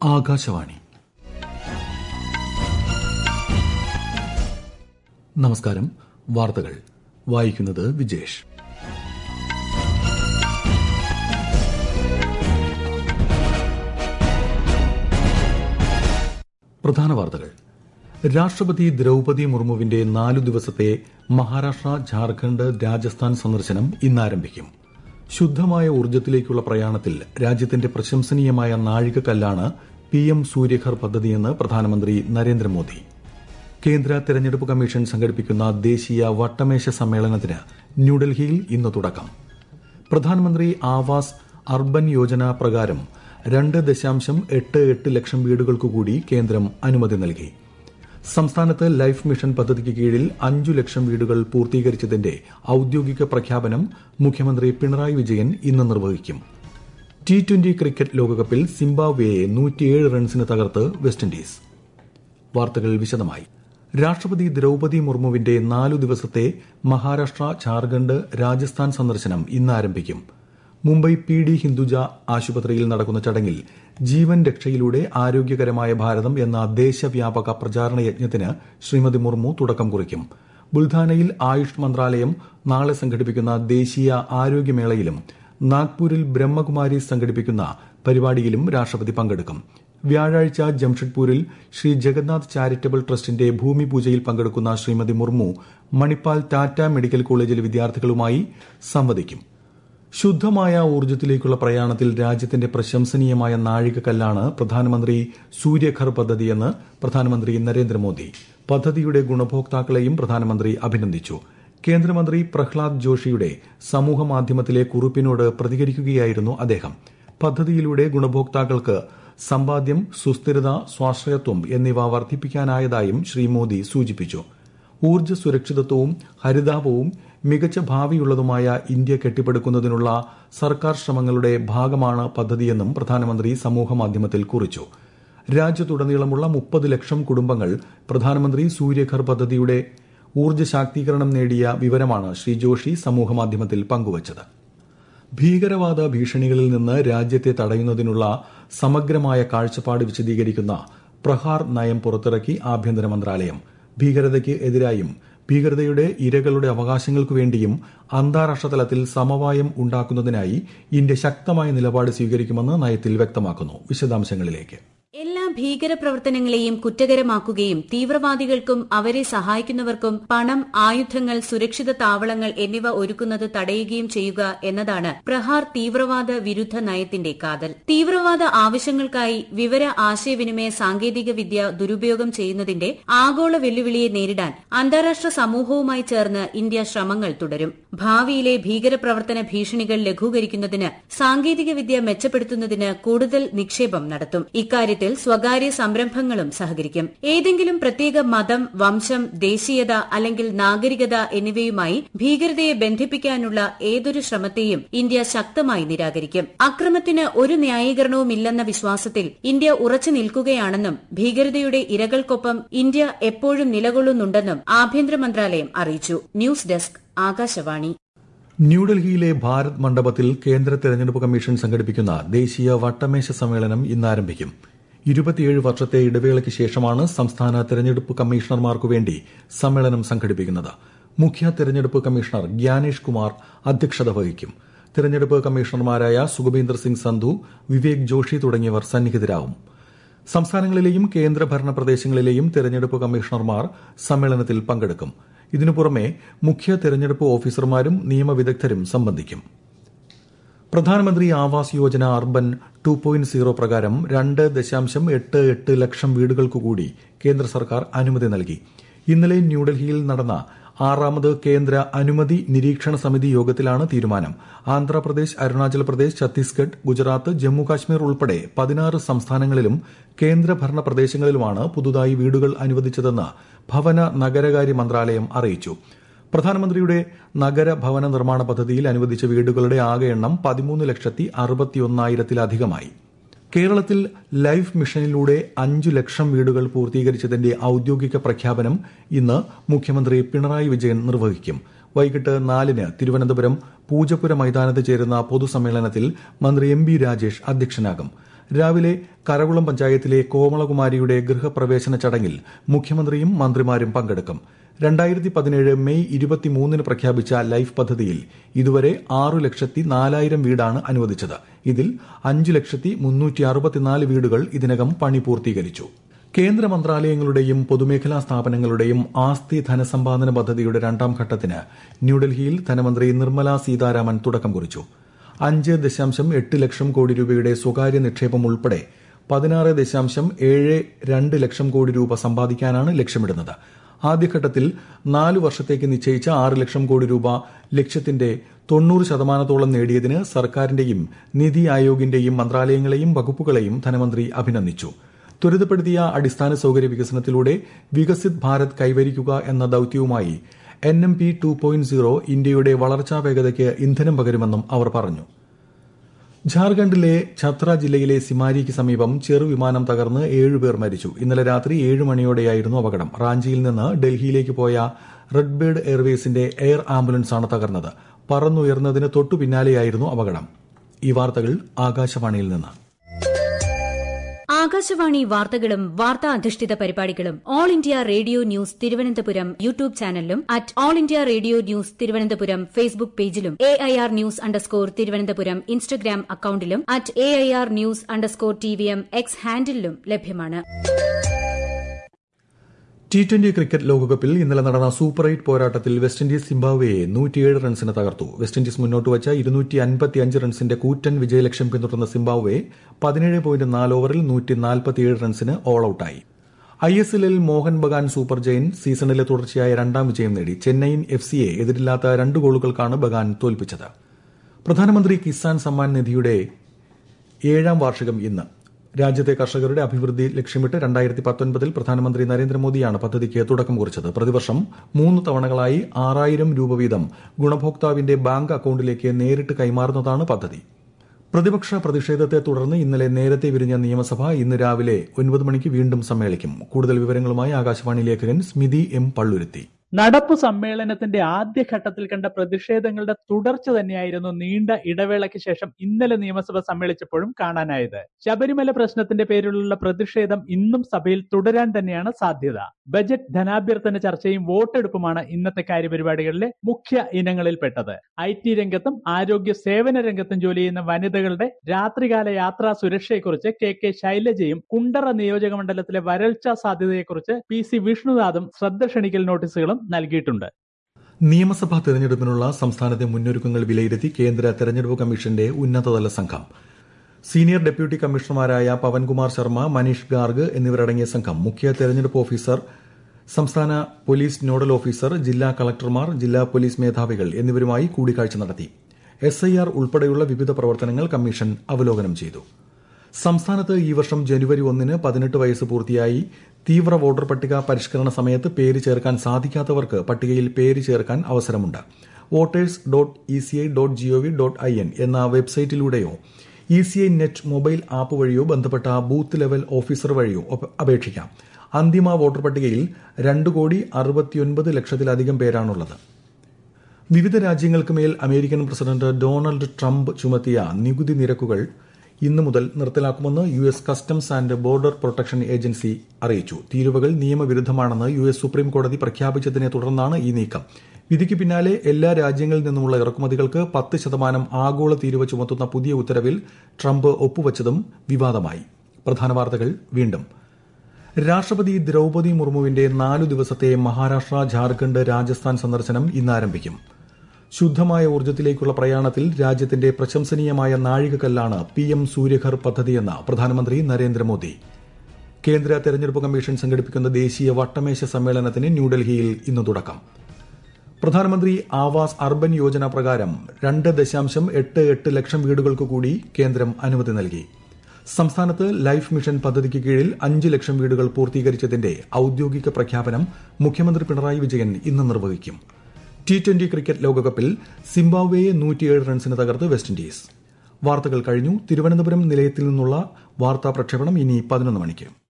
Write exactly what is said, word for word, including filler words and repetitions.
ആകാശവാണി. നമസ്കാരം. വാർത്തകൾ വായിക്കുന്നത് വിജേഷ്. പ്രധാന വാർത്തകൾ. രാഷ്ട്രപതി ദ്രൌപദി മുർമുവിന്റെ നാലു ദിവസത്തെ മഹാരാഷ്ട്ര, ഝാർഖണ്ഡ്, രാജസ്ഥാൻ സന്ദർശനം ഇന്ന് ആരംഭിക്കും. ശുദ്ധമായ ഊർജ്ജത്തിലേക്കുള്ള പ്രയാണത്തിൽ രാജ്യത്തിന്റെ പ്രശംസനീയമായ നാഴികക്കല്ലാണ് പിഎം സൂര്യഘർ പദ്ധതിയെന്ന് പ്രധാനമന്ത്രി നരേന്ദ്രമോദി. കേന്ദ്ര തെരഞ്ഞെടുപ്പ് കമ്മീഷൻ സംഘടിപ്പിക്കുന്ന ദേശീയ വട്ടമേശ സമ്മേളനത്തിന് ന്യൂഡൽഹിയിൽ ഇന്ന് തുടക്കം. പ്രധാനമന്ത്രി ആവാസ് അർബൻ യോജന പ്രകാരം രണ്ട് ദശാംശം എട്ട് എട്ട് ലക്ഷം വീടുകൾക്കുകൂടി കേന്ദ്രം അനുമതി നൽകി. സംസ്ഥാനത്ത് ലൈഫ് മിഷൻ പദ്ധതിക്ക് കീഴിൽ അഞ്ചു ലക്ഷം വീടുകൾ പൂർത്തീകരിച്ചതിന്റെ ഔദ്യോഗിക പ്രഖ്യാപനം മുഖ്യമന്ത്രി പിണറായി വിജയൻ ഇന്ന് നിർവഹിക്കും. ടി ട്വന്റി ക്രിക്കറ്റ് ലോകകപ്പിൽ സിംബാബ്വേയെ നൂറ്റിയേഴ് റൺസിന് തകർത്ത് വെസ്റ്റ് ഇൻഡീസ്. വാർത്തകൾ വിശദമായി. രാഷ്ട്രപതി ദ്രൌപദി മുർമുവിന്റെ നാലു ദിവസത്തെ മഹാരാഷ്ട്ര, ഝാർഖണ്ഡ്, രാജസ്ഥാൻ സന്ദർശനം ഇന്ന് ആരംഭിക്കും. മുംബൈ പി ഡി ഹിന്ദുജ ആശുപത്രിയിൽ നടക്കുന്ന ചടങ്ങിൽ ജീവൻ രക്ഷയിലൂടെ ആരോഗ്യകരമായ ഭാരതം എന്ന ദേശവ്യാപക പ്രചാരണ യജ്ഞത്തിന് ശ്രീമതി മുർമു തുടക്കം കുറിക്കും. ബുൽധാനയിൽ ആയുഷ് മന്ത്രാലയം നാളെ സംഘടിപ്പിക്കുന്ന ദേശീയ ആരോഗ്യമേളയിലും നാഗ്പൂരിൽ ബ്രഹ്മകുമാരി സംഘടിപ്പിക്കുന്ന പരിപാടിയിലും രാഷ്ട്രപതി പങ്കെടുക്കും. വ്യാഴാഴ്ച ജംഷഡ്പൂരിൽ ശ്രീ ജഗന്നാഥ് ചാരിറ്റബിൾ ട്രസ്റ്റിന്റെ ഭൂമിപൂജയിൽ പങ്കെടുക്കുന്ന ശ്രീമതി മുർമു മണിപ്പാൽ ടാറ്റ മെഡിക്കൽ കോളേജിലെ വിദ്യാർത്ഥികളുമായി സംവദിക്കും. ശുദ്ധമായ ഊർജ്ജത്തിലേക്കുള്ള പ്രയാണത്തിൽ രാജ്യത്തിന്റെ പ്രശംസനീയമായ നാഴികക്കല്ലാണ് പ്രധാനമന്ത്രി സൂര്യഘർ പദ്ധതിയെന്ന് പ്രധാനമന്ത്രി നരേന്ദ്രമോദി. പദ്ധതിയുടെ ഗുണഭോക്താക്കളെയും പ്രധാനമന്ത്രി അഭിനന്ദിച്ചു. കേന്ദ്രമന്ത്രി പ്രഹ്ലാദ് ജോഷിയുടെ സമൂഹമാധ്യമത്തിലെ കുറിപ്പിനോട് പ്രതികരിക്കുകയായിരുന്നു അദ്ദേഹം. പദ്ധതിയിലൂടെ ഗുണഭോക്താക്കൾക്ക് സമ്പാദ്യം, സുസ്ഥിരത, സ്വാശ്രയത്വം എന്നിവ വർദ്ധിപ്പിക്കാനായതായും ശ്രീ മോദി സൂചിപ്പിച്ചു. ഊർജ്ജ സുരക്ഷിതത്വവും ഹരിതാപവും മികച്ച ഭാവിയുള്ളതുമായ ഇന്ത്യ കെട്ടിപ്പടുക്കുന്നതിനുള്ള സർക്കാർ ശ്രമങ്ങളുടെ ഭാഗമാണ് പദ്ധതിയെന്നും പ്രധാനമന്ത്രി സമൂഹമാധ്യമത്തിൽ കുറിച്ചു. രാജ്യത്തുടനീളമുള്ള മുപ്പത് ലക്ഷം കുടുംബങ്ങൾ പ്രധാനമന്ത്രി സൂര്യഘർ പദ്ധതിയുടെ ഊർജ്ജ ശാക്തീകരണം നേടിയ വിവരമാണ് ശ്രീ ജോഷി സമൂഹമാധ്യമത്തിൽ പങ്കുവച്ചത്. ഭീകരവാദ ഭീഷണികളിൽ നിന്ന് രാജ്യത്തെ തടയുന്നതിനുള്ള സമഗ്രമായ കാഴ്ചപ്പാട് വിശദീകരിക്കുന്ന പ്രഹാർ നയം പുറത്തിറക്കി ആഭ്യന്തര മന്ത്രാലയം. ഭീകരതയ്ക്ക് എതിരായും ഭീകരതയുടെ ഇരകളുടെ അവകാശങ്ങൾക്കു വേണ്ടിയും അന്താരാഷ്ട്ര തലത്തിൽ സമവായം ഉണ്ടാക്കുന്നതിനായി ഇന്ത്യ ശക്തമായ നിലപാട് സ്വീകരിക്കുമെന്ന് നയത്തിൽ വ്യക്തമാക്കുന്നു. വിശദാംശങ്ങളിലേക്ക്. എല്ലാ ഭീകരപ്രവർത്തനങ്ങളെയും കുറ്റകരമാക്കുകയും തീവ്രവാദികൾക്കും അവരെ സഹായിക്കുന്നവർക്കും പണം, ആയുധങ്ങൾ, സുരക്ഷിത താവളങ്ങൾ എന്നിവ ഒരുക്കുന്നത് തടയുകയും ചെയ്യുക എന്നതാണ് പ്രഹാർ തീവ്രവാദ വിരുദ്ധ നയത്തിന്റെ കാതൽ. തീവ്രവാദ ആവശ്യങ്ങൾക്കായി വിവര ആശയവിനിമയ സാങ്കേതിക വിദ്യ ദുരുപയോഗം ചെയ്യുന്നതിന്റെ ആഗോള വെല്ലുവിളിയെ നേരിടാൻ അന്താരാഷ്ട്ര സമൂഹവുമായി ചേർന്ന് ഇന്ത്യ ശ്രമങ്ങൾ തുടരും. ഭാവിയിലെ ഭീകരപ്രവർത്തന ഭീഷണികൾ ലഘൂകരിക്കുന്നതിന് സാങ്കേതിക വിദ്യ മെച്ചപ്പെടുത്തുന്നതിന് കൂടുതൽ നിക്ഷേപം നടത്തും. ഇക്കാര്യത്തിൽ സ്വകാര്യ സംരംഭങ്ങളും സഹകരിക്കും. ഏതെങ്കിലും പ്രത്യേക മതം, വംശം, ദേശീയത അല്ലെങ്കിൽ നാഗരികത എന്നിവയുമായി ഭീകരതയെ ബന്ധിപ്പിക്കാനുള്ള ഏതൊരു ശ്രമത്തെയും ഇന്ത്യ ശക്തമായി നിരാകരിക്കും. അക്രമത്തിന് ഒരു ന്യായീകരണവുമില്ലെന്ന വിശ്വാസത്തിൽ ഇന്ത്യ ഉറച്ചു നിൽക്കുകയാണെന്നും ഭീകരതയുടെ ഇരകൾക്കൊപ്പം ഇന്ത്യ എപ്പോഴും നിലകൊള്ളുന്നുണ്ടെന്നും ആഭ്യന്തര മന്ത്രാലയം അറിയിച്ചു. News desk, Akashvani. ന്യൂഡൽഹിയിലെ ഭാരത് മണ്ഡപത്തിൽ കേന്ദ്ര തെരഞ്ഞെടുപ്പ് കമ്മീഷൻ സംഘടിപ്പിക്കുന്ന ദേശീയ വട്ടമേശ സമ്മേളനം ഇന്ന് ആരംഭിക്കും. ഇരുപത്തിയേഴ് വർഷത്തെ ഇടവേളയ്ക്ക് ശേഷമാണ് സംസ്ഥാന തെരഞ്ഞെടുപ്പ് കമ്മീഷണർമാർക്കുവേണ്ടി സമ്മേളനം സംഘടിപ്പിക്കുന്നത്. മുഖ്യ തെരഞ്ഞെടുപ്പ് കമ്മീഷണർ ഗ്യാനേഷ് കുമാർ അധ്യക്ഷത വഹിക്കും. തെരഞ്ഞെടുപ്പ് കമ്മീഷണർമാരായ സുഖബീന്ദർ സിംഗ് സന്ധു, വിവേക് ജോഷി തുടങ്ങിയവർ സന്നിഹിതരാവും. സംസ്ഥാനങ്ങളിലെയും കേന്ദ്രഭരണ പ്രദേശങ്ങളിലെയും തെരഞ്ഞെടുപ്പ് കമ്മീഷണർമാർ സമ്മേളനത്തിൽ പങ്കെടുക്കും. ഇതിനു പുറമെ മുഖ്യ തെരഞ്ഞെടുപ്പ് ഓഫീസർമാരും നിയമവിദഗ്ധരും സംബന്ധിക്കും. പ്രധാനമന്ത്രി Awas Yojana urban two point zero പ്രകാരം രണ്ട് ദശാംശം എട്ട് എട്ട് ലക്ഷം വീടുകൾക്കുകൂടി കേന്ദ്ര സർക്കാർ അനുമതി നൽകി. ഇന്നലെ ന്യൂഡൽഹിയിൽ നടന്ന ആറാമത് കേന്ദ്ര അനുമതി നിരീക്ഷണ സമിതി യോഗത്തിലാണ് തീരുമാനം. ആന്ധ്രാപ്രദേശ്, അരുണാചൽ പ്രദേശ്, ഛത്തീസ്ഗഡ്, ഗുജറാത്ത്, ജമ്മുകാശ്മീർ ഉൾപ്പെടെ പതിനാറ് സംസ്ഥാനങ്ങളിലും കേന്ദ്രഭരണ പ്രദേശങ്ങളിലുമാണ് പുതുതായി വീടുകൾ അനുവദിച്ചതെന്ന് ഭവന നഗരകാര്യ മന്ത്രാലയം അറിയിച്ചു. പ്രധാനമന്ത്രിയുടെ നഗര ഭവന നിർമ്മാണ പദ്ധതിയിൽ അനുവദിച്ച വീടുകളുടെ ആകെ എണ്ണം പതിമൂന്ന് ലക്ഷത്തി അറുപത്തിയൊന്നായിരത്തിലധികമായി. കേരളത്തിൽ ലൈഫ് മിഷനിലൂടെ അഞ്ചു ലക്ഷം വീടുകൾ പൂർത്തീകരിച്ചതിന്റെ ഔദ്യോഗിക പ്രഖ്യാപനം ഇന്ന് മുഖ്യമന്ത്രി പിണറായി വിജയൻ നിർവഹിക്കും. വൈകിട്ട് നാലിന് തിരുവനന്തപുരം പൂജപ്പുര മൈതാനത്ത് ചേരുന്ന പൊതുസമ്മേളനത്തിൽ മന്ത്രി എം ബി രാജേഷ് അധ്യക്ഷനാകും. രാവിലെ കരകുളം പഞ്ചായത്തിലെ കോമളകുമാരിയുടെ ഗൃഹപ്രവേശന ചടങ്ങിൽ മുഖ്യമന്ത്രിയും മന്ത്രിമാരും പങ്കെടുക്കും. രണ്ടായിരത്തി പതിനേഴ് മെയ് ഇരുപത്തിമൂന്നിന് പ്രഖ്യാപിച്ച ലൈഫ് പദ്ധതിയിൽ ഇതുവരെ ആറു ലക്ഷത്തി നാലായിരം വീടാണ് അനുവദിച്ചത്. ഇതിൽ അഞ്ചു ലക്ഷത്തി മുന്നൂറ്റി അറുപത്തിനാല് വീടുകൾ ഇതിനകം പണി പൂർത്തീകരിച്ചു. കേന്ദ്ര മന്ത്രാലയങ്ങളുടെയും പൊതുമേഖലാ സ്ഥാപനങ്ങളുടെയും ആസ്തി ധനസമ്പാദന പദ്ധതിയുടെ രണ്ടാം ഘട്ടത്തിന് ന്യൂഡൽഹിയിൽ ധനമന്ത്രി നിർമ്മല സീതാരാമൻ തുടക്കം കുറിച്ചു. അഞ്ച് ദശാംശം എട്ട് ലക്ഷം കോടി രൂപയുടെ സ്വകാര്യ നിക്ഷേപം ഉൾപ്പെടെ പതിനാറ് ദശാംശം ഏഴ് രണ്ട് ലക്ഷം കോടി രൂപ സമ്പാദിക്കാനാണ് ലക്ഷ്യമിടുന്നത്. ആദ്യഘട്ടത്തിൽ നാലു വർഷത്തേക്ക് നിശ്ചയിച്ച ആറ് ലക്ഷം കോടി രൂപ ലക്ഷ്യത്തിന്റെ തൊണ്ണൂറ് ശതമാനത്തോളം നേടിയതിന് സർക്കാരിന്റെയും നിതി ആയോഗിന്റെയും മന്ത്രാലയങ്ങളെയും വകുപ്പുകളെയും ധനമന്ത്രി അഭിനന്ദിച്ചു. ത്വരിതപ്പെടുത്തിയ അടിസ്ഥാന സൌകര്യ വികസനത്തിലൂടെ വികസിത് ഭാരത് കൈവരിക്കുക എന്ന ദൌത്യവുമായി N M P two point zero ഇന്ത്യയുടെ വളർച്ചാ വേഗതയ്ക്ക് ഇന്ധനം പകരുമെന്നും അവർ പറഞ്ഞു. ഝാർഖണ്ഡിലെ ഛത്ര ജില്ലയിലെ സിമാരിക്ക് സമീപം ചെറുവിമാനം തകർന്ന് ഏഴുപേർ മരിച്ചു. ഇന്നലെ രാത്രി ഏഴ് മണിയോടെയായിരുന്നു അപകടം. റാഞ്ചിയിൽ നിന്ന് ഡൽഹിയിലേക്ക് പോയ റെഡ് ബേർഡ് എയർവേസിന്റെ എയർ ആംബുലൻസാണ് തകർന്നത്. പറന്നുയർന്നതിന് തൊട്ടു പിന്നാലെയായിരുന്നു അപകടം. ഈ വാർത്തകൾ ആകാശവാണിയിൽ നിന്ന്. ആകാശവാണി വാർത്തകളും വാർത്താ അധിഷ്ഠിത പരിപാടികളും all India radio news Thiruvananthapuram YouTube ചാനലിലും at all India radio news Thiruvananthapuram Facebook പേജിലും A I R news underscore Thiruvananthapuram Instagram അക്കൌണ്ടിലും at A I R news underscore T V M X ഹാൻഡിലും ലഭ്യമാണ്. ടി ട്വന്റി ക്രിക്കറ്റ് ലോകകപ്പിൽ ഇന്നലെ നടന്ന സൂപ്പർ എയ്റ്റ് പോരാട്ടത്തിൽ West Indies സിംബാബ്വെയെ നൂറ്റിയേഴ് റൺസിന് തകർത്തു. വെസ്റ്റ് ഇൻഡീസ് മുന്നോട്ട് വച്ച ഇരുന്നൂറ്റി അൻപത്തിയഞ്ച് റൺസിന്റെ കൂറ്റൻ വിജയലക്ഷ്യം പിന്തുടർന്ന സിംബാബ്വെ പതിനേഴ് പോയിന്റ് നാല് ഓവറിൽ നൂറ്റി നാൽപ്പത്തിയേഴ് റൺസിന് ഓൾ ഔട്ടായി. ഐ എസ് എല്ലിൽ മോഹൻ ബഗാൻ സൂപ്പർ ജയൻ സീസണിലെ തുടർച്ചയായ രണ്ടാം വിജയം നേടി. ചെന്നൈയിൻ എഫ് സിയെ എതിരില്ലാത്ത രണ്ട് ഗോളുകൾക്കാണ് ബഗാൻ തോൽപ്പിച്ചത്. പ്രധാനമന്ത്രി കിസാൻ സമ്മാൻ നിധിയുടെ ഏഴാം വാർഷികം ഇന്ന്. രാജ്യത്തെ കർഷകരുടെ അഭിവൃദ്ധി ലക്ഷ്യമിട്ട് രണ്ടായിരത്തി പത്തൊൻപതിൽ പ്രധാനമന്ത്രി നരേന്ദ്രമോദിയാണ് പദ്ധതിക്ക് തുടക്കം കുറിച്ചത്. പ്രതിവർഷം മൂന്ന് തവണകളായി ആറായിരം രൂപ വീതം ഗുണഭോക്താവിന്റെ ബാങ്ക് അക്കൌണ്ടിലേക്ക് നേരിട്ട് കൈമാറുന്നതാണ് പദ്ധതി. പ്രതിപക്ഷ പ്രതിഷേധത്തെ തുടർന്ന് ഇന്നലെ നേരത്തെ വിരിഞ്ഞ നിയമസഭ ഇന്ന് രാവിലെ ഒൻപത് മണിക്ക് വീണ്ടും സമ്മേളിക്കും. കൂടുതൽ വിവരങ്ങളുമായി ആകാശവാണി ലേഖകൻ സ്മിതി എം പള്ളുരുത്തി. നടപ്പു സമ്മേളനത്തിന്റെ ആദ്യഘട്ടത്തിൽ കണ്ട പ്രതിഷേധങ്ങളുടെ തുടർച്ച തന്നെയായിരുന്നു നീണ്ട ഇടവേളയ്ക്ക് ശേഷം ഇന്നലെ നിയമസഭ സമ്മേളിച്ചപ്പോഴും കാണാനായത്. ശബരിമല പ്രശ്നത്തിന്റെ പേരിലുള്ള പ്രതിഷേധം ഇന്നും സഭയിൽ തുടരാൻ തന്നെയാണ് സാധ്യത. ബജറ്റ് ധനാഭ്യർത്ഥന ചർച്ചയും വോട്ടെടുപ്പുമാണ് ഇന്നത്തെ കാര്യപരിപാടികളിലെ മുഖ്യ ഇനങ്ങളിൽപ്പെട്ടത്. ഐ ടി രംഗത്തും ആരോഗ്യ സേവന രംഗത്തും ജോലി ചെയ്യുന്ന വനിതകളുടെ രാത്രികാല യാത്രാ സുരക്ഷയെക്കുറിച്ച് കെ കെ ശൈലജയും കുണ്ടറ നിയോജക മണ്ഡലത്തിലെ വരൾച്ചാ സാധ്യതയെക്കുറിച്ച് പി സി വിഷ്ണുനാഥും ശ്രദ്ധ ക്ഷണിക്കൽ നോട്ടീസുകളും നൽകിയിട്ടുണ്ട്. നിയമസഭാ തെരഞ്ഞെടുപ്പിനുള്ള സംസ്ഥാനത്തെ മുന്നൊരുക്കങ്ങൾ വിലയിരുത്തി കേന്ദ്ര തെരഞ്ഞെടുപ്പ് കമ്മീഷന്റെ ഉന്നതതല സംഘം. സീനിയർ ഡെപ്യൂട്ടി കമ്മീഷണർമാരായ പവൻകുമാർ ശർമ്മ, മനീഷ് ഗാർഗ് എന്നിവരടങ്ങിയ സംഘം മുഖ്യ തെരഞ്ഞെടുപ്പ് ഓഫീസർ, സംസ്ഥാന പോലീസ് നോഡൽ ഓഫീസർ, ജില്ലാ കളക്ടർമാർ, ജില്ലാ പോലീസ് മേധാവികൾ എന്നിവരുമായി കൂടിക്കാഴ്ച നടത്തി. എസ് ഐ ആർ ഉൾപ്പെടെയുള്ള വിവിധ പ്രവർത്തനങ്ങൾ കമ്മീഷൻ അവലോകനം ചെയ്തു. സംസ്ഥാനത്ത് ഈ വർഷം ജനുവരി ഒന്നിന് പതിനെട്ട് വയസ്സ് പൂർത്തിയായി തീവ്ര വോട്ടർ പട്ടിക പരിഷ്കരണ സമയത്ത് പേര് ചേർക്കാൻ സാധിക്കാത്തവർക്ക് പട്ടികയിൽ പേര് ചേർക്കാൻ അവസരമുണ്ട്. Voters dot E C I dot GOV dot I N എന്ന വെബ്സൈറ്റിലൂടെയോ E C I net mobile app വഴിയോ ബന്ധപ്പെട്ട ബൂത്ത് ലെവൽ ഓഫീസർ വഴിയോ അപേക്ഷിക്കാം. അന്തിമ വോട്ടർ പട്ടികയിൽ രണ്ട് കോടി അറുപത്തിയൊൻപത് ലക്ഷത്തിലധികം പേരാണുള്ളത്. വിവിധ രാജ്യങ്ങൾക്ക് മേൽ അമേരിക്കൻ പ്രസിഡന്റ് ഡൊണാൾഡ് ട്രംപ് ചുമത്തിയ നികുതി നിരക്കുകൾ ഇന്നു മുതൽ നിർത്തലാക്കുമെന്ന് U S customs and border protection agency അറിയിച്ചു. തീരുവകൾ നിയമവിരുദ്ധമാണെന്ന് യു എസ് സുപ്രീം കോടതി പ്രഖ്യാപിച്ചതിനെ തുടർന്നാണ് ഈ നീക്കം. വിധിക്ക് പിന്നാലെ എല്ലാ രാജ്യങ്ങളിൽ നിന്നുമുള്ള ഇറക്കുമതികൾക്ക് പത്ത് ശതമാനം ആഗോള തീരുവ ചുമത്തുന്ന പുതിയ ഉത്തരവിൽ ട്രംപ് ഒപ്പുവച്ചതും വിവാദമായി. പ്രധാന വാർത്തകൾ വീണ്ടും. രാഷ്ട്രപതി ദ്രൌപതി മുർമുവിന്റെ നാലു ദിവസത്തെ മഹാരാഷ്ട്ര, ഝാർഖണ്ഡ്, രാജസ്ഥാൻ സന്ദർശനം ഇന്ന് ആരംഭിക്കും. ശുദ്ധമായ ഊർജ്ജത്തിലേക്കുള്ള പ്രയാണത്തിൽ രാജ്യത്തിന്റെ പ്രശംസനീയമായ നാഴികക്കല്ലാണ് പി എം സൂര്യഘർ പദ്ധതിയെന്ന് പ്രധാനമന്ത്രി നരേന്ദ്രമോദി. കേന്ദ്ര തെരഞ്ഞെടുപ്പ് കമ്മീഷൻ സംഘടിപ്പിക്കുന്ന ദേശീയ വട്ടമേശ സമ്മേളനത്തിന് ന്യൂഡൽഹിയിൽ ഇന്ന് തുടക്കം. പ്രധാനമന്ത്രി ആവാസ് അർബൻ യോജന പ്രകാരം രണ്ട് ദശാംശം എട്ട് എട്ട് ലക്ഷം വീടുകൾക്ക് കൂടി കേന്ദ്രം അനുമതി നൽകി. സംസ്ഥാനത്ത് ലൈഫ് മിഷൻ പദ്ധതിക്ക് കീഴിൽ അഞ്ച് ലക്ഷം വീടുകൾ പൂർത്തീകരിച്ചതിന്റെ ഔദ്യോഗിക പ്രഖ്യാപനം മുഖ്യമന്ത്രി പിണറായി വിജയൻ ഇന്ന് നിർവഹിക്കും. ടി ട്വന്റി ക്രിക്കറ്റ് ലോകകപ്പിൽ സിംബാബ്വെയെ നൂറ്റിയേഴ് റൺസിന് തകർത്ത് വെസ്റ്റ് ഇൻഡീസ്. വാർത്തകൾ കഴിഞ്ഞു. തിരുവനന്തപുരം നിലയത്തിൽ നിന്നുള്ള വാർത്താ പ്രക്ഷേപണം ഇനി പതിനൊന്ന് മണിക്ക്.